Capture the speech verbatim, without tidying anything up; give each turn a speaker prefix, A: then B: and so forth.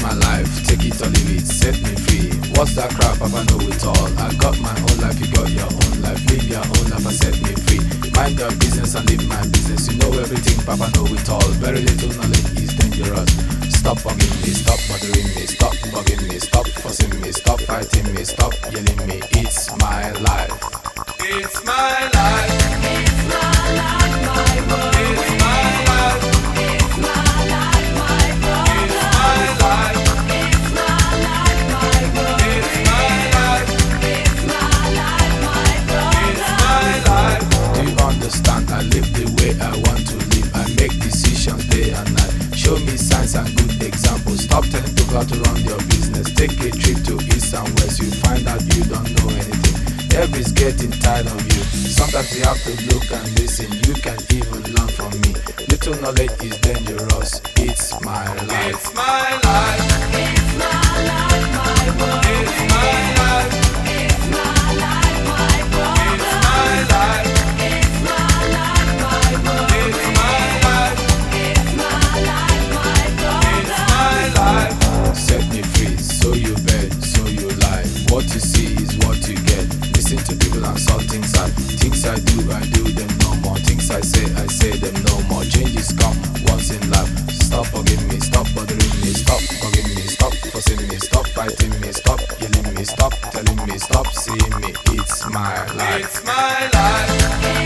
A: my life, take it or leave it, set me free. What's that crap, Papa know it all. I got my own life, you got your own life. Live your own life and set me free. Mind your business and live my business. You know everything, Papa know it all. Very little knowledge is dangerous. Stop bugging me, stop bothering me, stop bugging me, stop fussing me, stop fighting me, stop yelling me. It's my life.
B: It's my life.
C: It's my life, my world.
B: It's my life.
C: It's my life, my brother.
B: It's my life.
C: It's my life, my world.
B: It's my life.
C: It's my life, my brother.
B: It's my life.
A: Do you understand? I live the way I want to live. I make decisions day and night. Show me signs and good examples. Stop telling people how to run your business. Take a trip to east and west. You find out you don't know anything. Everybody's getting tired of you. Sometimes you have to look and listen. You can even learn from me. Little knowledge is dangerous. It's my life.
B: It's my life.
C: It's my life, my world.
B: It's my life.
C: It's my life, my brother.
B: It's my life.
C: It's my life, my world.
B: It's my life.
C: It's my life, my brother.
B: It's my life.
A: Set me free, so you bet, so you lie. What you see is what you get. Listen to people and saw things I Things I do, I do them no more. Things I say, I say them no more. Changes come once in life. Stop bugging me, stop bothering me, stop bugging me, stop fussing me, stop fighting me, stop yelling me, stop telling me, stop seeing me. It's my life.
B: It's my life.